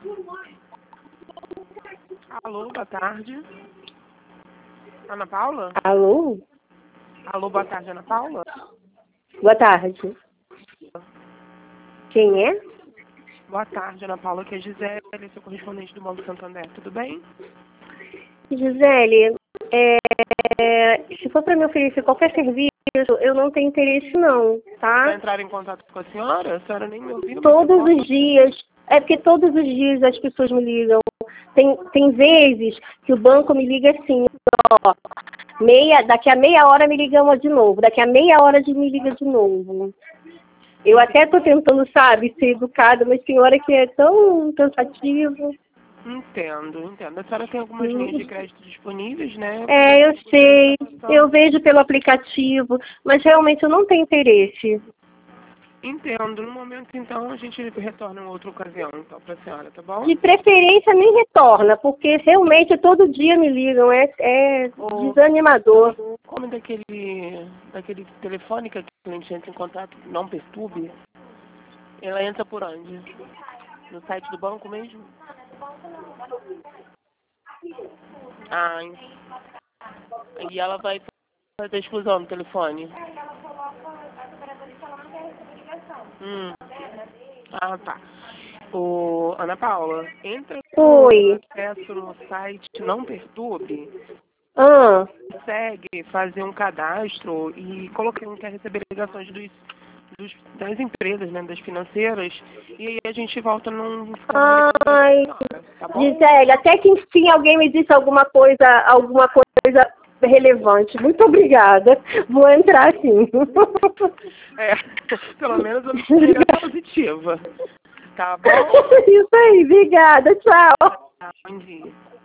Alô, boa tarde. Ana Paula? Alô? Alô, boa tarde, Ana Paula? Boa tarde. Quem é? Boa tarde, Ana Paula, que é Gisele, sou correspondente do Banco Santander, tudo bem? Gisele, se for para me oferecer qualquer serviço, eu não tenho interesse não, Vai tá? entrar em contato com a senhora? A senhora nem me ouviu? Todos os dias, é porque todos os dias as pessoas me ligam. Tem vezes que o banco me liga assim, ó, daqui a meia hora me ligam de novo, daqui a meia hora me liga de novo. Eu até tô tentando, sabe, ser educada, mas tem hora que é tão cansativo. Entendo. A senhora tem algumas linhas de crédito disponíveis, né? Eu sei, eu vejo pelo aplicativo, mas realmente eu não tenho interesse. Entendo. No momento, então, a gente retorna em outra ocasião, então, para a senhora, tá bom? De preferência nem retorna, porque realmente todo dia me ligam, é desanimador. Como daquele telefone que a cliente entra em contato, não perturbe, ela entra por onde? No site do banco mesmo? Ah, e ela vai fazer exclusão no telefone? Ah, tá. Ana Paula, entra no Oi. acesso no site Não Perturbe, Ah, consegue fazer um cadastro e coloquei um quer receber ligações das empresas, né, das financeiras, e aí a gente volta num canal ai, tá bom? Gisele, até que enfim alguém me disse alguma coisa relevante. Muito obrigada. Vou entrar sim. Pelo menos uma experiência positiva. Tá bom? Isso aí, obrigada. Tchau. Bom dia.